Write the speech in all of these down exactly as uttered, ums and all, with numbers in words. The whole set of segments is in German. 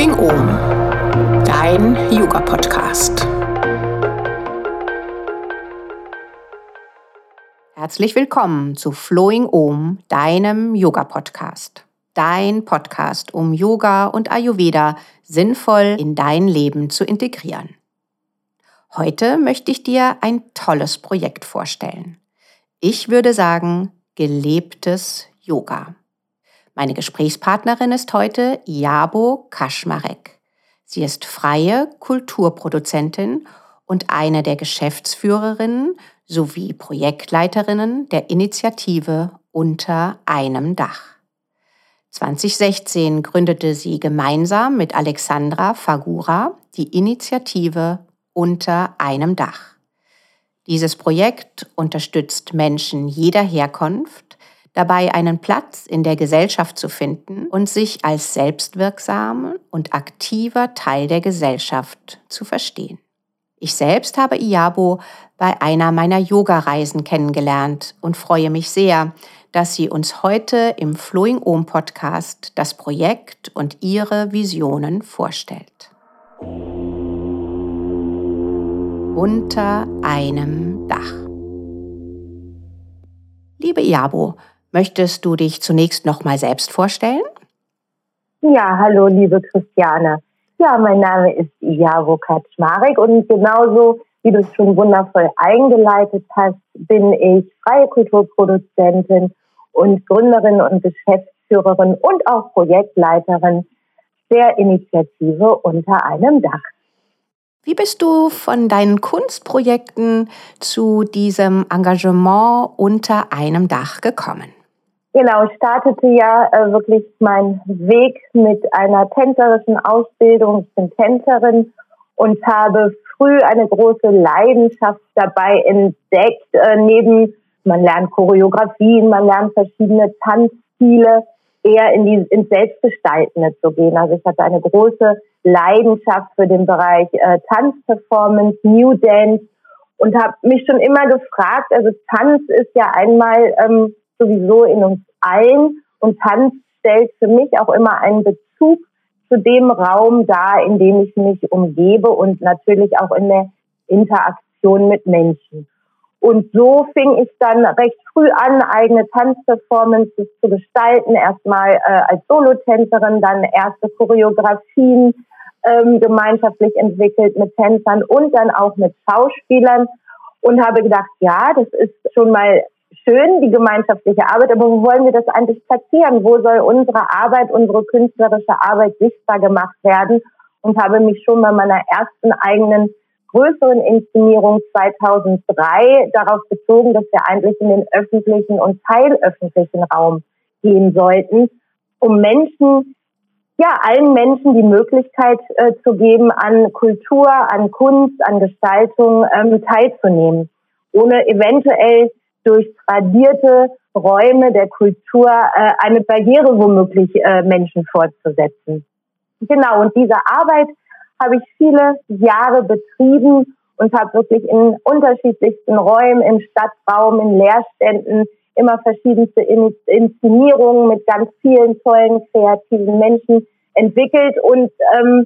Flowing Om, dein Yoga-Podcast. Herzlich willkommen zu Flowing Om, deinem Yoga-Podcast. Dein Podcast, um Yoga und Ayurveda sinnvoll in dein Leben zu integrieren. Heute möchte ich dir ein tolles Projekt vorstellen. Ich würde sagen, gelebtes Yoga. Meine Gesprächspartnerin ist heute Iyabo Kaczmarek. Sie ist freie Kulturproduzentin und eine der Geschäftsführerinnen sowie Projektleiterinnen der Initiative Unter einem Dach. zwanzig sechzehn gründete sie gemeinsam mit Alexandra Fagura die Initiative Unter einem Dach. Dieses Projekt unterstützt Menschen jeder Herkunft, dabei einen Platz in der Gesellschaft zu finden und sich als selbstwirksam und aktiver Teil der Gesellschaft zu verstehen. Ich selbst habe Iyabo bei einer meiner Yoga-Reisen kennengelernt und freue mich sehr, dass sie uns heute im Flowing Om Podcast das Projekt und ihre Visionen vorstellt. Unter einem Dach. Liebe Iyabo, möchtest du dich zunächst noch mal selbst vorstellen? Ja, hallo liebe Christiane. Ja, mein Name ist Iyabo Kaczmarek und genauso wie du es schon wundervoll eingeleitet hast, bin ich freie Kulturproduzentin und Gründerin und Geschäftsführerin und auch Projektleiterin der Initiative Unter einem Dach. Wie bist du von deinen Kunstprojekten zu diesem Engagement unter einem Dach gekommen? Genau, startete ja äh, wirklich mein Weg mit einer tänzerischen Ausbildung. Ich bin Tänzerin und habe früh eine große Leidenschaft dabei entdeckt. Äh, neben, man lernt Choreografien, man lernt verschiedene Tanzstile, eher in die, ins Selbstgestaltende zu gehen. Also ich hatte eine große Leidenschaft für den Bereich äh, Tanzperformance, New Dance und habe mich schon immer gefragt, also Tanz ist ja einmal ähm, sowieso in uns allen und Tanz stellt für mich auch immer einen Bezug zu dem Raum dar, in dem ich mich umgebe und natürlich auch in der Interaktion mit Menschen. Und so fing ich dann recht früh an, eigene Tanzperformances zu gestalten. Erstmal äh, als Solotänzerin, dann erste Choreografien ähm, gemeinschaftlich entwickelt mit Tänzern und dann auch mit Schauspielern und habe gedacht, ja, das ist schon mal schön, die gemeinschaftliche Arbeit, aber wo wollen wir das eigentlich platzieren? Wo soll unsere Arbeit, unsere künstlerische Arbeit sichtbar gemacht werden? Und habe mich schon bei meiner ersten eigenen größeren Inszenierung zweitausenddrei darauf bezogen, dass wir eigentlich in den öffentlichen und teilöffentlichen Raum gehen sollten, um Menschen, ja, allen Menschen die Möglichkeit äh, zu geben, an Kultur, an Kunst, an Gestaltung ähm, teilzunehmen, ohne eventuell durch tradierte Räume der Kultur äh, eine Barriere womöglich äh, Menschen fortzusetzen. Genau, und diese Arbeit habe ich viele Jahre betrieben und habe wirklich in unterschiedlichsten Räumen, im Stadtraum, in Lehrständen, immer verschiedenste Inszenierungen mit ganz vielen tollen, kreativen Menschen entwickelt und ähm,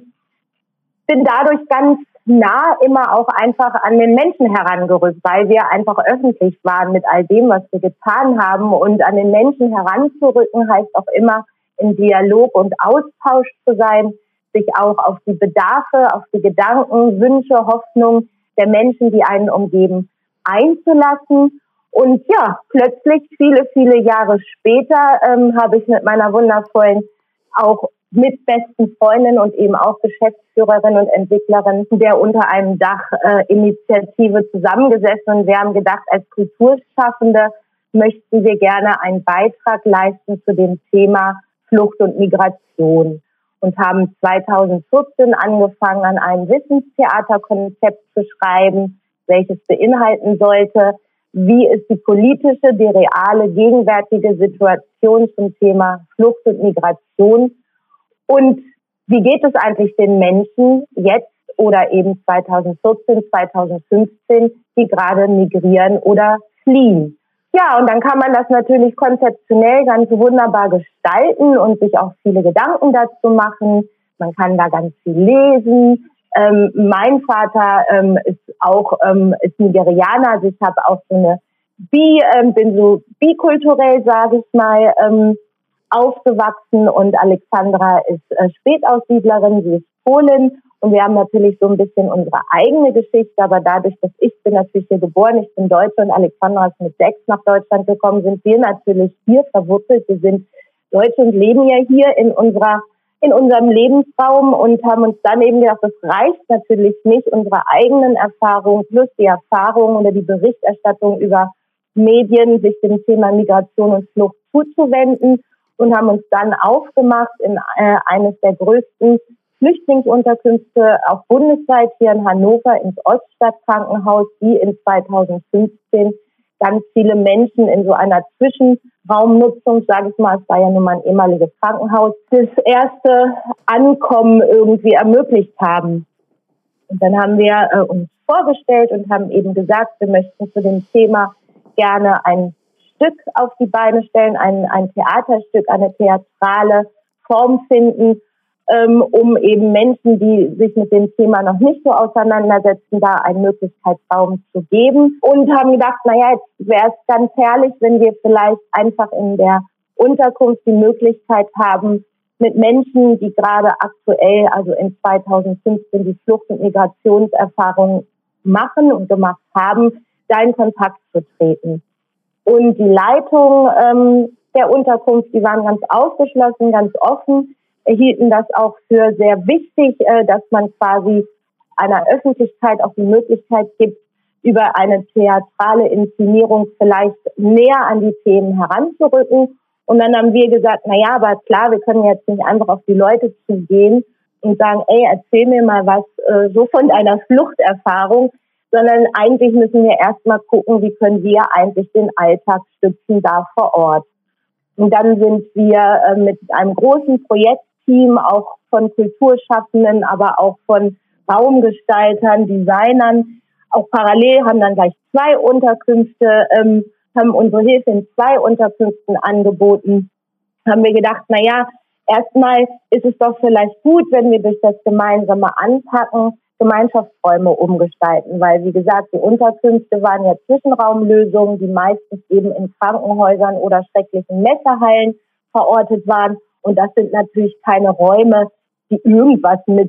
bin dadurch ganz nah immer auch einfach an den Menschen herangerückt, weil wir einfach öffentlich waren mit all dem, was wir getan haben. Und an den Menschen heranzurücken heißt auch immer, in Dialog und Austausch zu sein, sich auch auf die Bedarfe, auf die Gedanken, Wünsche, Hoffnungen der Menschen, die einen umgeben, einzulassen. Und ja, plötzlich, viele, viele Jahre später, ähm, habe ich mit meiner wundervollen, auch mit besten Freundin und eben auch Geschäftsführerin und Entwicklerin der Unter einem Dach äh, Initiative zusammengesessen und wir haben gedacht, als Kulturschaffende möchten wir gerne einen Beitrag leisten zu dem Thema Flucht und Migration und haben zweitausendvierzehn angefangen, an einem Wissenstheaterkonzept zu schreiben, welches beinhalten sollte, wie ist die politische, die reale, gegenwärtige Situation zum Thema Flucht und Migration und wie geht es eigentlich den Menschen jetzt oder eben zweitausendvierzehn, zweitausendfünfzehn, die gerade migrieren oder fliehen? Ja, und dann kann man das natürlich konzeptionell ganz wunderbar gestalten und sich auch viele Gedanken dazu machen, Man kann da ganz viel lesen. Ähm, mein Vater ähm, ist auch ähm, ist Nigerianer, also ich habe auch so eine Bi, ähm, bin so bikulturell, sage ich mal, ähm, aufgewachsen, und Alexandra ist äh, Spätaussiedlerin, sie ist Polin, und wir haben natürlich so ein bisschen unsere eigene Geschichte, aber dadurch, dass ich bin natürlich hier geboren, ich bin Deutsche und Alexandra ist mit sechs nach Deutschland gekommen, sind wir natürlich hier verwurzelt. Wir sind Deutsche und leben ja hier in unserer in unserem Lebensraum und haben uns dann eben gedacht, das reicht natürlich nicht, unsere eigenen Erfahrungen plus die Erfahrungen oder die Berichterstattung über Medien sich dem Thema Migration und Flucht zuzuwenden, und haben uns dann aufgemacht in äh, eines der größten Flüchtlingsunterkünfte auch bundesweit hier in Hannover ins Oststadtkrankenhaus, die in zweitausendfünfzehn ganz viele Menschen in so einer Zwischenraumnutzung, sage ich mal, es war ja nun mal ein ehemaliges Krankenhaus, das erste Ankommen irgendwie ermöglicht haben. Und dann haben wir äh, uns vorgestellt und haben eben gesagt, wir möchten zu dem Thema gerne ein Stück auf die Beine stellen, ein, ein Theaterstück, eine theatrale Form finden, ähm, um eben Menschen, die sich mit dem Thema noch nicht so auseinandersetzen, da einen Möglichkeitsraum zu geben. Und haben gedacht, naja, jetzt wäre es ganz herrlich, wenn wir vielleicht einfach in der Unterkunft die Möglichkeit haben, mit Menschen, die gerade aktuell, also in zweitausendfünfzehn, die Flucht- und Migrationserfahrung machen und gemacht haben, da in Kontakt zu treten. Und die Leitung ähm, der Unterkunft, die waren ganz aufgeschlossen, ganz offen, erhielten das auch für sehr wichtig, äh, dass man quasi einer Öffentlichkeit auch die Möglichkeit gibt, über eine theatrale Inszenierung vielleicht näher an die Themen heranzurücken. Und dann haben wir gesagt, na ja, aber klar, wir können jetzt nicht einfach auf die Leute zugehen und sagen, ey, erzähl mir mal was äh, so von deiner Fluchterfahrung, sondern eigentlich müssen wir erstmal gucken, wie können wir eigentlich den Alltag stützen da vor Ort. Und dann sind wir äh, mit einem großen Projektteam, auch von Kulturschaffenden, aber auch von Raumgestaltern, Designern, auch parallel haben dann gleich zwei Unterkünfte, ähm, haben unsere Hilfe in zwei Unterkünften angeboten. Haben wir gedacht, na ja, erstmal ist es doch vielleicht gut, wenn wir durch das gemeinsame Anpacken Gemeinschaftsräume umgestalten, weil, wie gesagt, die Unterkünfte waren ja Zwischenraumlösungen, die meistens eben in Krankenhäusern oder schrecklichen Messehallen verortet waren. Und das sind natürlich keine Räume, die irgendwas mit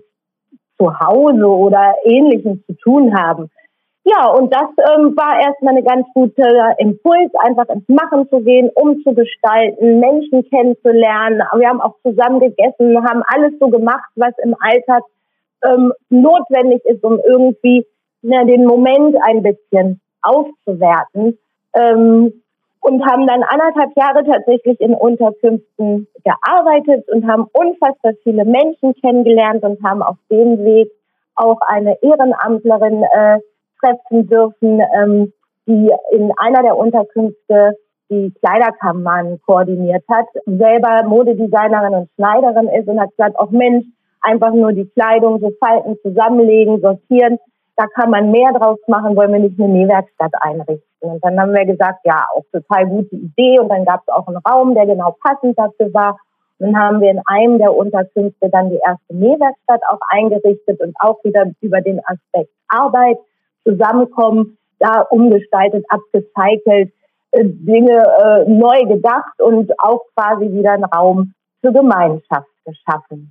Zuhause oder Ähnlichem zu tun haben. Ja, und das ähm, war erstmal eine ganz gute Impuls, einfach ins Machen zu gehen, umzugestalten, Menschen kennenzulernen. Wir haben auch zusammen gegessen, haben alles so gemacht, was im Alltag ähm, notwendig ist, um irgendwie ne, den Moment ein bisschen aufzuwerten. Ähm, und haben dann anderthalb Jahre tatsächlich in Unterkünften gearbeitet und haben unfassbar viele Menschen kennengelernt und haben auf dem Weg auch eine Ehrenamtlerin äh, treffen dürfen, ähm, die in einer der Unterkünfte die Kleiderkammern koordiniert hat, selber Modedesignerin und Schneiderin ist und hat gesagt, auch Mensch, einfach nur die Kleidung so falten, zusammenlegen, sortieren, da kann man mehr draus machen, wollen wir nicht eine Nähwerkstatt einrichten. Und dann haben wir gesagt, ja, auch total gute Idee, und dann gab es auch einen Raum, der genau passend dafür war. Und dann haben wir in einem der Unterkünfte dann die erste Nähwerkstatt auch eingerichtet und auch wieder über den Aspekt Arbeit, Zusammenkommen, da umgestaltet, abgecycelt, äh, Dinge äh, neu gedacht und auch quasi wieder einen Raum für Gemeinschaft geschaffen.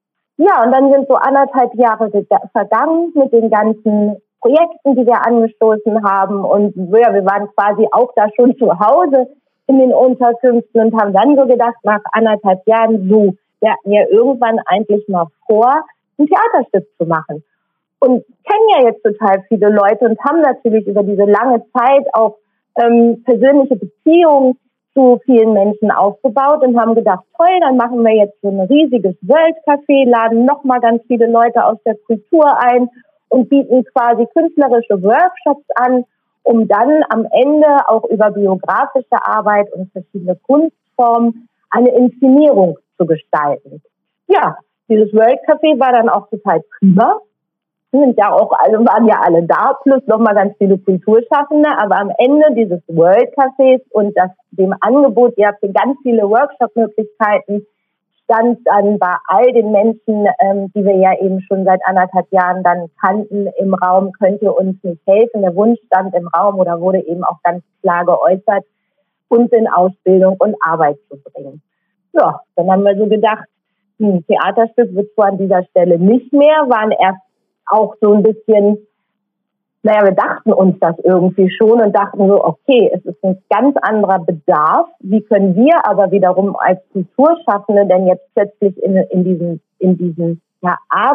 Ja, und dann sind so anderthalb Jahre vergangen mit den ganzen Projekten, die wir angestoßen haben, und ja, wir waren quasi auch da schon zu Hause in den Unterkünften und haben dann so gedacht, nach anderthalb Jahren, so, wir hatten ja irgendwann eigentlich mal vor, ein Theaterstück zu machen. Und kennen ja jetzt total viele Leute und haben natürlich über diese lange Zeit auch ähm, persönliche Beziehungen zu vielen Menschen aufgebaut und haben gedacht, toll, dann machen wir jetzt so ein riesiges World Café, laden nochmal ganz viele Leute aus der Kultur ein und bieten quasi künstlerische Workshops an, um dann am Ende auch über biografische Arbeit und verschiedene Kunstformen eine Inszenierung zu gestalten. Ja, dieses World Café war dann auch total prima. Sind ja auch, also waren ja alle da, plus nochmal ganz viele Kulturschaffende, aber am Ende dieses World Cafés und das, dem Angebot ja für ganz viele Workshop-Möglichkeiten stand dann bei all den Menschen, ähm, die wir ja eben schon seit anderthalb Jahren dann kannten, im Raum, könnt ihr uns nicht helfen? Der Wunsch stand im Raum oder wurde eben auch ganz klar geäußert, uns in Ausbildung und Arbeit zu bringen. Ja, dann haben wir so gedacht, ein Theaterstück wird zwar an dieser Stelle nicht mehr, waren erst auch so ein bisschen, naja, wir dachten uns das irgendwie schon und dachten so, okay, es ist ein ganz anderer Bedarf. Wie können wir aber wiederum als Kulturschaffende denn jetzt plötzlich in, in diesen, in diesen ja,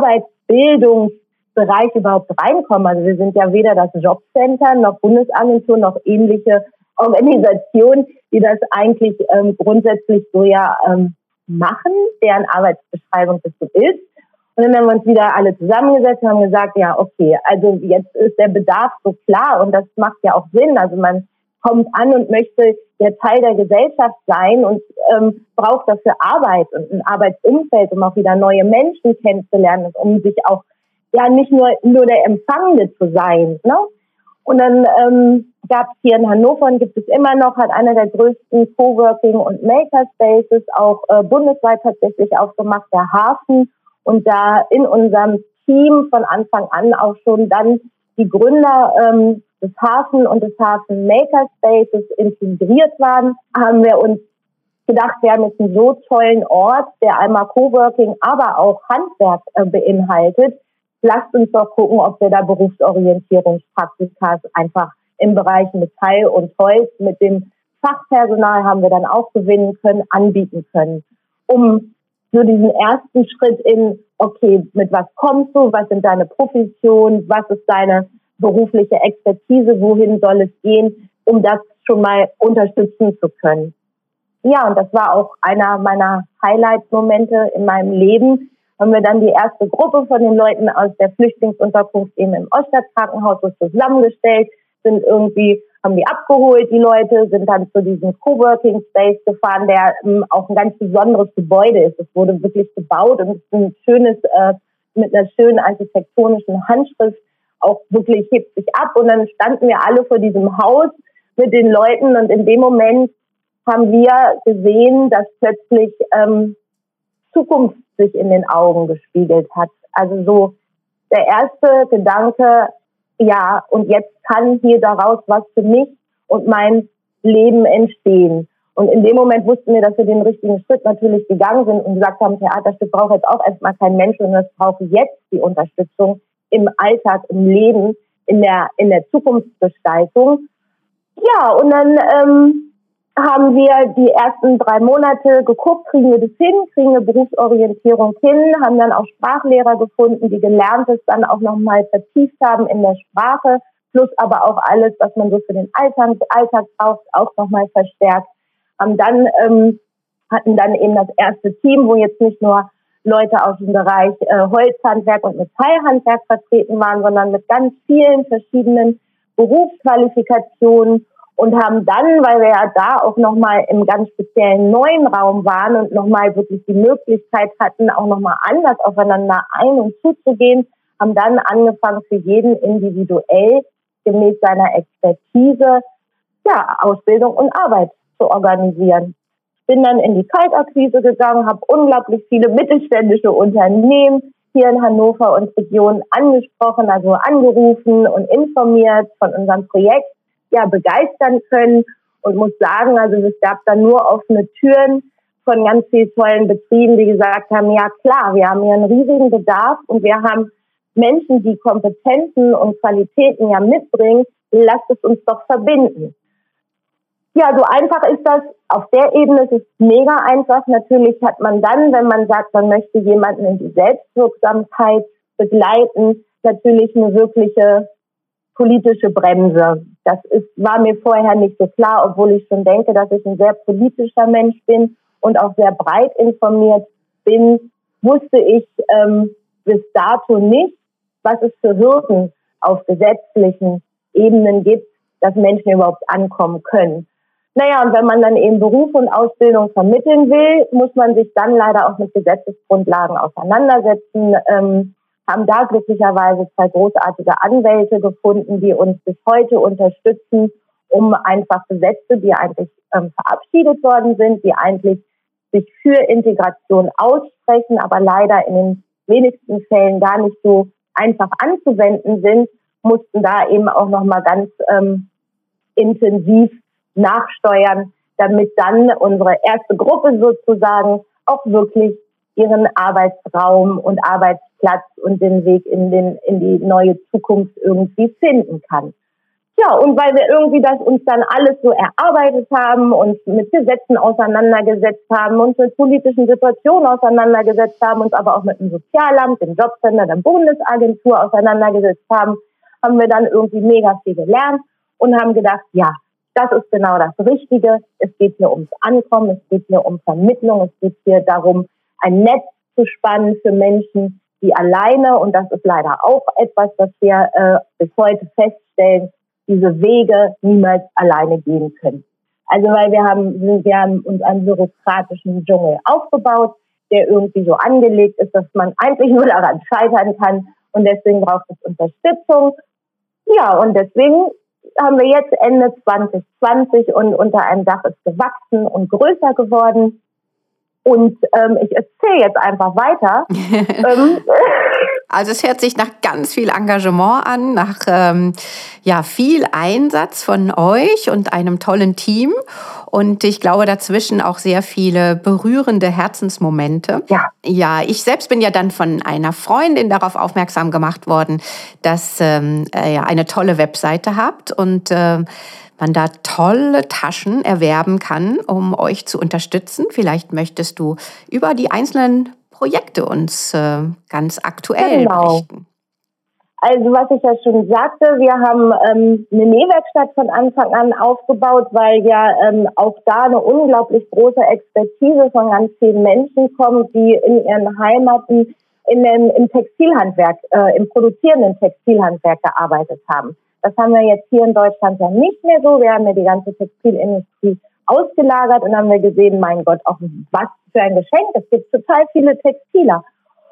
Arbeitsbildungsbereich überhaupt reinkommen? Also wir sind ja weder das Jobcenter noch Bundesagentur noch ähnliche Organisationen, die das eigentlich ähm, grundsätzlich so ja ähm, machen, deren Arbeitsbeschreibung das so ist. Und dann haben wir uns wieder alle zusammengesetzt und haben gesagt, ja, okay, also jetzt ist der Bedarf so klar und das macht ja auch Sinn. Also man kommt an und möchte ja Teil der Gesellschaft sein und ähm, braucht dafür Arbeit und ein Arbeitsumfeld, um auch wieder neue Menschen kennenzulernen, um sich auch ja nicht nur nur der Empfangende zu sein, ne? Und dann ähm, gab es hier in Hannover und gibt es immer noch, hat einer der größten Coworking- und Makerspaces auch äh, bundesweit tatsächlich aufgemacht, der Hafen. Und da in unserem Team von Anfang an auch schon dann die Gründer ähm, des Hafen und des Hafen Makerspaces integriert waren, haben wir uns gedacht, wir haben jetzt einen so tollen Ort, der einmal Coworking, aber auch Handwerk äh, beinhaltet. Lasst uns doch gucken, ob wir da Berufsorientierungspraktika einfach im Bereich Metall und Holz mit dem Fachpersonal haben wir dann auch gewinnen können, anbieten können, um so diesen ersten Schritt in, okay, mit was kommst du, was sind deine Professionen, was ist deine berufliche Expertise, wohin soll es gehen, um das schon mal unterstützen zu können. Ja, und das war auch einer meiner Highlight-Momente in meinem Leben. Haben wir dann die erste Gruppe von den Leuten aus der Flüchtlingsunterkunft eben im Oststadtkrankenhaus so zusammengestellt, sind irgendwie, haben die abgeholt, die Leute, sind dann zu diesem Coworking Space gefahren, der ähm, auch ein ganz besonderes Gebäude ist. Es wurde wirklich gebaut und ist ein schönes, äh, mit einer schönen architektonischen Handschrift, auch wirklich hebt sich ab. Und dann standen wir alle vor diesem Haus mit den Leuten und in dem Moment haben wir gesehen, dass plötzlich ähm, Zukunft sich in den Augen gespiegelt hat. Also so der erste Gedanke, ja, und jetzt kann hier daraus was für mich und mein Leben entstehen. Und in dem Moment wussten wir, dass wir den richtigen Schritt natürlich gegangen sind und gesagt haben, Theaterstück braucht jetzt auch erstmal kein Mensch, sondern es braucht jetzt die Unterstützung im Alltag, im Leben, in der, in der Zukunftsgestaltung. Ja, und dann ähm, haben wir die ersten drei Monate geguckt, kriegen wir das hin, kriegen wir Berufsorientierung hin, haben dann auch Sprachlehrer gefunden, die Gelerntes dann auch nochmal vertieft haben in der Sprache, plus aber auch alles, was man so für den Alltag, Alltag braucht, auch nochmal verstärkt. Haben dann, ähm, hatten dann eben das erste Team, wo jetzt nicht nur Leute aus dem Bereich äh, Holzhandwerk und Metallhandwerk vertreten waren, sondern mit ganz vielen verschiedenen Berufsqualifikationen. Und haben dann, weil wir ja da auch nochmal im ganz speziellen neuen Raum waren und nochmal wirklich die Möglichkeit hatten, auch nochmal anders aufeinander ein- und zuzugehen, haben dann angefangen, für jeden individuell gemäß seiner Expertise ja, Ausbildung und Arbeit zu organisieren. Bin dann in die Kaltakquise gegangen, habe unglaublich viele mittelständische Unternehmen hier in Hannover und Region angesprochen, also angerufen und informiert von unserem Projekt, ja, begeistern können und muss sagen, also es gab dann nur offene Türen von ganz vielen tollen Betrieben, die gesagt haben, ja klar, wir haben hier einen riesigen Bedarf und wir haben Menschen, die Kompetenzen und Qualitäten ja mitbringen, lasst es uns doch verbinden. Ja, so einfach ist das. Auf der Ebene ist es mega einfach. Natürlich hat man dann, wenn man sagt, man möchte jemanden in die Selbstwirksamkeit begleiten, natürlich eine wirkliche politische Bremse. Das ist, war mir vorher nicht so klar, obwohl ich schon denke, dass ich ein sehr politischer Mensch bin und auch sehr breit informiert bin, wusste ich ähm, bis dato nicht, was es für Hürden auf gesetzlichen Ebenen gibt, dass Menschen überhaupt ankommen können. Naja, und wenn man dann eben Beruf und Ausbildung vermitteln will, muss man sich dann leider auch mit Gesetzesgrundlagen auseinandersetzen. Ähm, haben da glücklicherweise zwei großartige Anwälte gefunden, die uns bis heute unterstützen, um einfach Gesetze, die eigentlich ähm, verabschiedet worden sind, die eigentlich sich für Integration aussprechen, aber leider in den wenigsten Fällen gar nicht so einfach anzuwenden sind, mussten da eben auch nochmal ganz ähm, intensiv nachsteuern, damit dann unsere erste Gruppe sozusagen auch wirklich ihren Arbeitsraum und Arbeitsplatz und den Weg in den in die neue Zukunft irgendwie finden kann. Ja, und weil wir irgendwie das uns dann alles so erarbeitet haben, uns mit Gesetzen auseinandergesetzt haben, uns mit politischen Situationen auseinandergesetzt haben, uns aber auch mit dem Sozialamt, dem Jobcenter, der Bundesagentur auseinandergesetzt haben, haben wir dann irgendwie mega viel gelernt und haben gedacht, ja, das ist genau das Richtige. Es geht hier ums Ankommen, es geht hier um Vermittlung, es geht hier darum, ein Netz zu spannen für Menschen, die alleine, und das ist leider auch etwas, was wir äh, bis heute feststellen, diese Wege niemals alleine gehen können. Also weil wir haben, wir haben uns einen bürokratischen Dschungel aufgebaut, der irgendwie so angelegt ist, dass man eigentlich nur daran scheitern kann, und deswegen braucht es Unterstützung. Ja, und deswegen haben wir jetzt Ende zwanzig zwanzig und unter einem Dach ist gewachsen und größer geworden. Und ähm, ich erzähle jetzt einfach weiter. ähm, Also es hört sich nach ganz viel Engagement an, nach ähm, ja viel Einsatz von euch und einem tollen Team. Und ich glaube dazwischen auch sehr viele berührende Herzensmomente. Ja. Ja, ich selbst bin ja dann von einer Freundin darauf aufmerksam gemacht worden, dass ähm, äh, ja eine tolle Webseite habt und äh, man da tolle Taschen erwerben kann, um euch zu unterstützen. Vielleicht möchtest du über die einzelnen Projekte uns äh, ganz aktuell genau. berichten. Also was ich ja schon sagte, wir haben ähm, eine Nähwerkstatt von Anfang an aufgebaut, weil ja ähm, auch da eine unglaublich große Expertise von ganz vielen Menschen kommt, die in ihren Heimaten in dem, im Textilhandwerk, äh, im produzierenden Textilhandwerk gearbeitet haben. Das haben wir jetzt hier in Deutschland ja nicht mehr so. Wir haben ja die ganze Textilindustrie ausgelagert und haben wir gesehen, mein Gott, auch was für ein Geschenk. Es gibt total viele Textiler.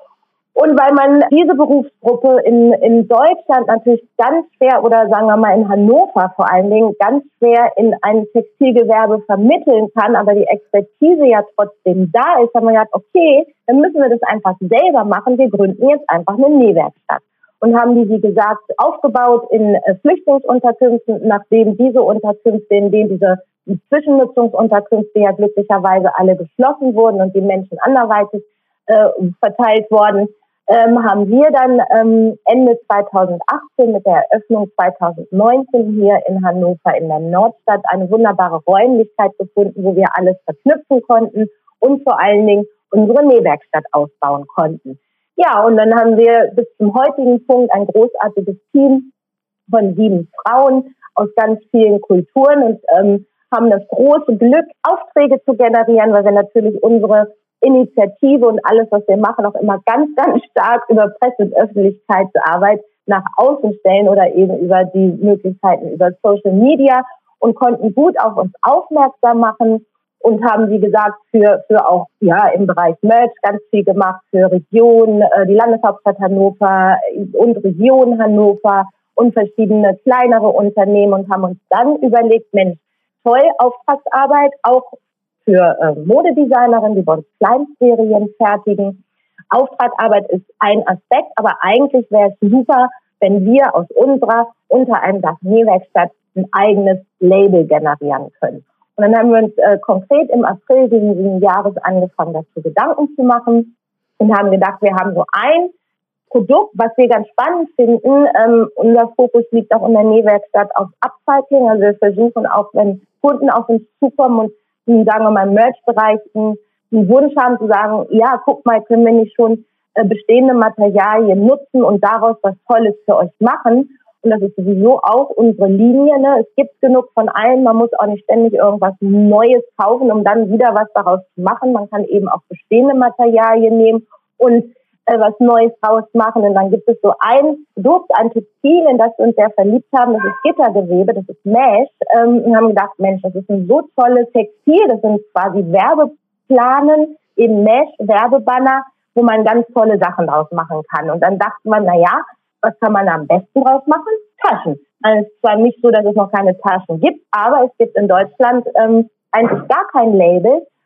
Und weil man diese Berufsgruppe in, in Deutschland natürlich ganz schwer, oder sagen wir mal in Hannover vor allen Dingen, ganz schwer in ein Textilgewerbe vermitteln kann, aber die Expertise ja trotzdem da ist, haben wir gesagt, okay, dann müssen wir das einfach selber machen. Wir gründen jetzt einfach eine Nähwerkstatt. Und haben die, wie gesagt, aufgebaut in äh, Flüchtlingsunterkünften, nachdem diese Unterkünfte, in denen diese Zwischennutzungsunterkünfte ja glücklicherweise alle geschlossen wurden und die Menschen anderweitig äh, verteilt worden, ähm, haben wir dann ähm, Ende zweitausendachtzehn mit der Eröffnung zweitausendneunzehn hier in Hannover in der Nordstadt eine wunderbare Räumlichkeit gefunden, wo wir alles verknüpfen konnten und vor allen Dingen unsere Nähwerkstatt ausbauen konnten. Ja, und dann haben wir bis zum heutigen Punkt ein großartiges Team von sieben Frauen aus ganz vielen Kulturen und ähm, haben das große Glück, Aufträge zu generieren, weil wir natürlich unsere Initiative und alles, was wir machen, auch immer ganz, ganz stark über Presse- und Öffentlichkeitsarbeit nach außen stellen oder eben über die Möglichkeiten über Social Media und konnten gut auf uns aufmerksam machen. Und haben, wie gesagt, für, für auch, ja, im Bereich Merch ganz viel gemacht für Region, äh, die Landeshauptstadt Hannover und Region Hannover und verschiedene kleinere Unternehmen und haben uns dann überlegt, Mensch, toll, Auftragsarbeit, auch für äh, Modedesignerinnen, die bei uns Kleinserien fertigen. Auftragsarbeit ist ein Aspekt, aber eigentlich wäre es super, wenn wir aus unserer unter einem Dach Nähwerkstatt ein eigenes Label generieren können. Und dann haben wir uns äh, konkret im April dieses Jahres angefangen, dazu Gedanken zu machen und haben gedacht, wir haben so ein Produkt, was wir ganz spannend finden. Ähm, unser Fokus liegt auch in der Nähwerkstatt auf Upcycling. Also wir versuchen auch, wenn Kunden auf uns zukommen und die, sagen wir mal, im Merch-Bereich einen Wunsch haben, zu sagen, ja, guck mal, können wir nicht schon äh, bestehende Materialien nutzen und daraus was Tolles für euch machen. Und das ist sowieso auch unsere Linie. Ne? Es gibt genug von allem. Man muss auch nicht ständig irgendwas Neues kaufen, um dann wieder was daraus zu machen. Man kann eben auch bestehende Materialien nehmen und äh, was Neues draus machen. Und dann gibt es so ein Produkt, ein Textil, in das wir uns sehr verliebt haben. Das ist Gittergewebe, das ist Mesh. Ähm, und haben gedacht, Mensch, das ist ein so tolles Textil. Das sind quasi Werbeplanen, eben Mesh-Werbebanner, wo man ganz tolle Sachen draus machen kann. Und dann dachte man, na ja, was kann man da am besten draus machen? Taschen. Also es ist zwar nicht so, dass es noch keine Taschen gibt, aber es gibt in Deutschland ähm, eigentlich gar kein Label,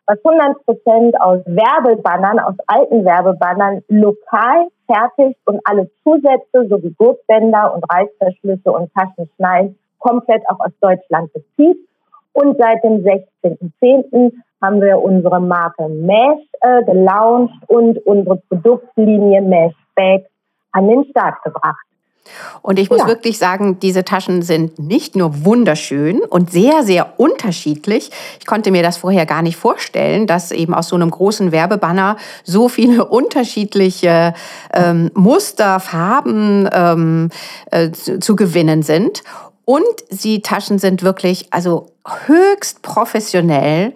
was hundert Prozent aus Werbebannern, aus alten Werbebannern lokal fertigt und alle Zusätze sowie Gurtbänder und Reißverschlüsse und Taschenschneiden komplett auch aus Deutschland bezieht. Und seit dem sechzehnten zehnten haben wir unsere Marke Mesh äh, gelauncht und unsere Produktlinie Mesh Bag an den Start gebracht. Und ich muss Ja. wirklich sagen, diese Taschen sind nicht nur wunderschön und sehr, sehr unterschiedlich. Ich konnte mir das vorher gar nicht vorstellen, dass eben aus so einem großen Werbebanner so viele unterschiedliche ähm, Muster, Farben ähm, äh, zu, zu gewinnen sind. Und die Taschen sind wirklich also höchst professionell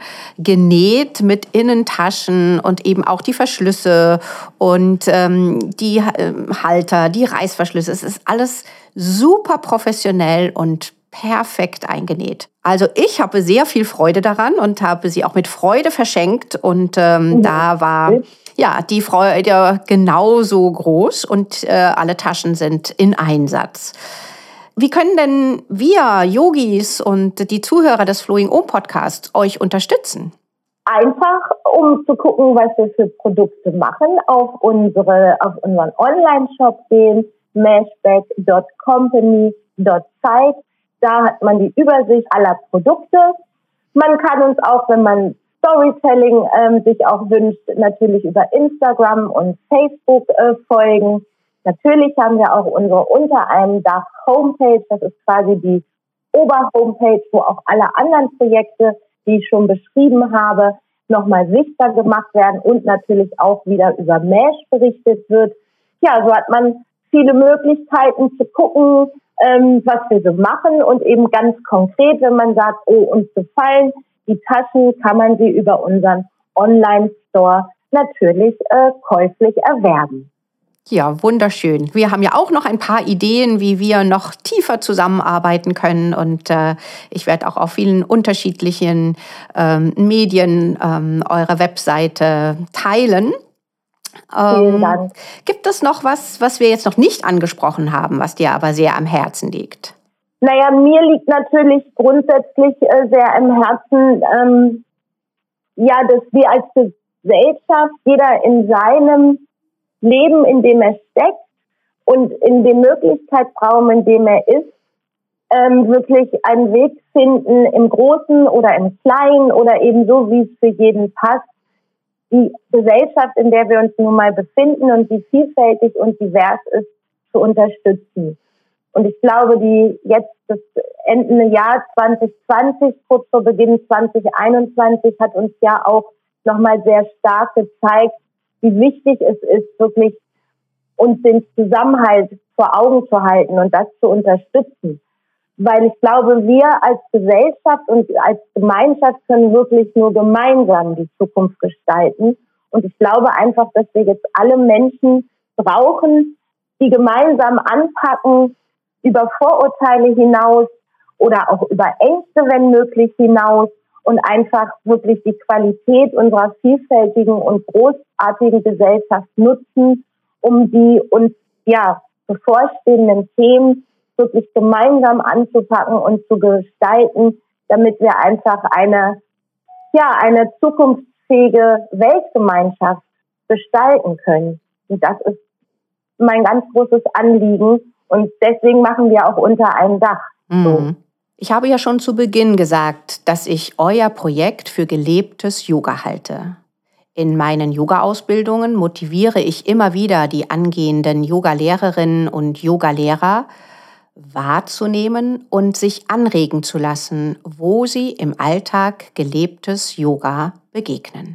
genäht mit Innentaschen und eben auch die Verschlüsse und ähm, die äh, Halter, die Reißverschlüsse. Es ist alles super professionell und perfekt eingenäht. Also ich habe sehr viel Freude daran und habe sie auch mit Freude verschenkt. Und ähm, ja. da war ja die Freude genauso groß und äh, alle Taschen sind in Einsatz. Wie können denn wir Yogis und die Zuhörer des Flowing Om Podcasts euch unterstützen? Einfach, um zu gucken, was wir für Produkte machen, auf unsere, auf unseren Online-Shop gehen, meshbag dot company dot site. Da hat man die Übersicht aller Produkte. Man kann uns auch, wenn man Storytelling ähm, sich auch wünscht, natürlich über Instagram und Facebook äh, folgen. Natürlich haben wir auch unsere unter einem Dach Homepage, das ist quasi die Oberhomepage, wo auch alle anderen Projekte, die ich schon beschrieben habe, nochmal sichtbar gemacht werden und natürlich auch wieder über Mesh berichtet wird. Ja, so hat man viele Möglichkeiten zu gucken, ähm, was wir so machen und eben ganz konkret, wenn man sagt, oh, uns gefallen die Taschen, kann man sie über unseren Online-Store natürlich äh, käuflich erwerben. Ja, wunderschön. Wir haben ja auch noch ein paar Ideen, wie wir noch tiefer zusammenarbeiten können. Und äh, ich werde auch auf vielen unterschiedlichen ähm, Medien ähm, eure Webseite teilen. Vielen Ähm, Dank. Gibt es noch was, was wir jetzt noch nicht angesprochen haben, was dir aber sehr am Herzen liegt? Naja, mir liegt natürlich grundsätzlich äh, sehr am Herzen, ähm, ja, dass wir als Gesellschaft, jeder in seinem Leben, in dem er steckt und in dem Möglichkeitsraum, in dem er ist, ähm, wirklich einen Weg finden, im Großen oder im Kleinen oder eben so, wie es für jeden passt, die Gesellschaft, in der wir uns nun mal befinden und die vielfältig und divers ist, zu unterstützen. Und ich glaube, die jetzt das endende Jahr zwanzig zwanzig, kurz vor Beginn zwanzig einundzwanzig, hat uns ja auch nochmal sehr stark gezeigt, wie wichtig es ist, wirklich uns den Zusammenhalt vor Augen zu halten und das zu unterstützen. Weil ich glaube, wir als Gesellschaft und als Gemeinschaft können wirklich nur gemeinsam die Zukunft gestalten. Und ich glaube einfach, dass wir jetzt alle Menschen brauchen, die gemeinsam anpacken, über Vorurteile hinaus oder auch über Ängste, wenn möglich, hinaus und einfach wirklich die Qualität unserer vielfältigen und großartigen Gesellschaft nutzen, um die uns ja bevorstehenden Themen wirklich gemeinsam anzupacken und zu gestalten, damit wir einfach eine ja eine zukunftsfähige Weltgemeinschaft gestalten können. Und das ist mein ganz großes Anliegen und deswegen machen wir auch unter einem Dach. Mhm. So. Ich habe ja schon zu Beginn gesagt, dass ich euer Projekt für gelebtes Yoga halte. In meinen Yoga-Ausbildungen motiviere ich immer wieder die angehenden Yoga-Lehrerinnen und Yoga-Lehrer, wahrzunehmen und sich anregen zu lassen, wo sie im Alltag gelebtes Yoga begegnen.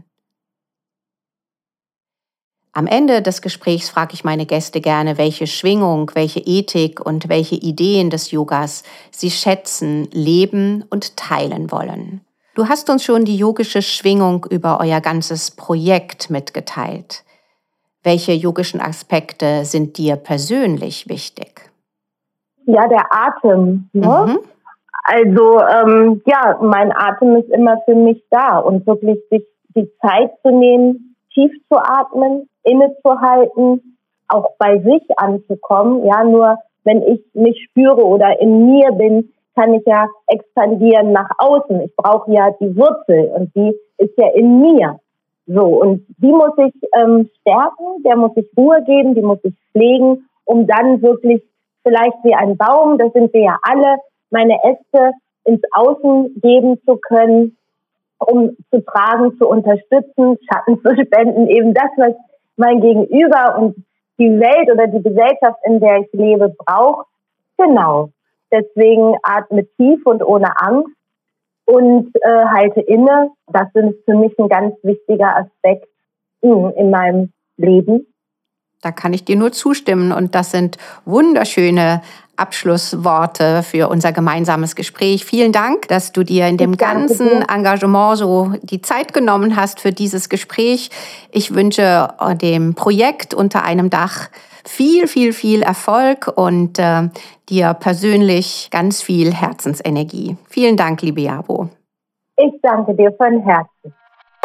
Am Ende des Gesprächs frage ich meine Gäste gerne, welche Schwingung, welche Ethik und welche Ideen des Yogas sie schätzen, leben und teilen wollen. Du hast uns schon die yogische Schwingung über euer ganzes Projekt mitgeteilt. Welche yogischen Aspekte sind dir persönlich wichtig? Ja, der Atem. Ne? Mhm. Also ähm, ja, mein Atem ist immer für mich da und wirklich sich die Zeit zu nehmen, tief zu atmen, innezuhalten, auch bei sich anzukommen. Ja, nur wenn ich mich spüre oder in mir bin, kann ich ja expandieren nach außen. Ich brauche ja die Wurzel und die ist ja in mir. So, und die muss ich ähm, stärken, der muss ich Ruhe geben, die muss ich pflegen, um dann wirklich vielleicht wie ein Baum, das sind wir ja alle, meine Äste ins Außen geben zu können, um zu tragen, zu unterstützen, Schatten zu spenden, eben das, was mein Gegenüber und die Welt oder die Gesellschaft, in der ich lebe, braucht. Genau. Deswegen atme tief und ohne Angst und äh, halte inne. Das ist für mich ein ganz wichtiger Aspekt mh, in meinem Leben. Da kann ich dir nur zustimmen und das sind wunderschöne Abschlussworte für unser gemeinsames Gespräch. Vielen Dank, dass du dir in dem ganzen Engagement so die Zeit genommen hast für dieses Gespräch. Ich wünsche dem Projekt Unter einem Dach viel, viel, viel Erfolg und äh, dir persönlich ganz viel Herzensenergie. Vielen Dank, liebe Jabo. Ich danke dir von Herzen.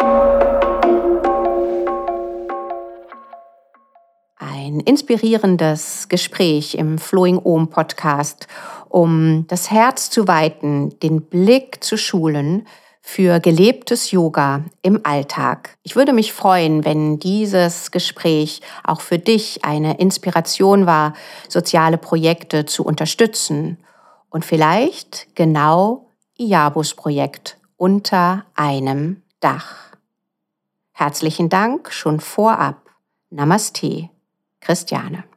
Ein inspirierendes Gespräch im Flowing Om Podcast, um das Herz zu weiten, den Blick zu schulen für gelebtes Yoga im Alltag. Ich würde mich freuen, wenn dieses Gespräch auch für dich eine Inspiration war, soziale Projekte zu unterstützen und vielleicht genau Iyabos Projekt Unter einem Dach. Herzlichen Dank schon vorab. Namaste. Christiane.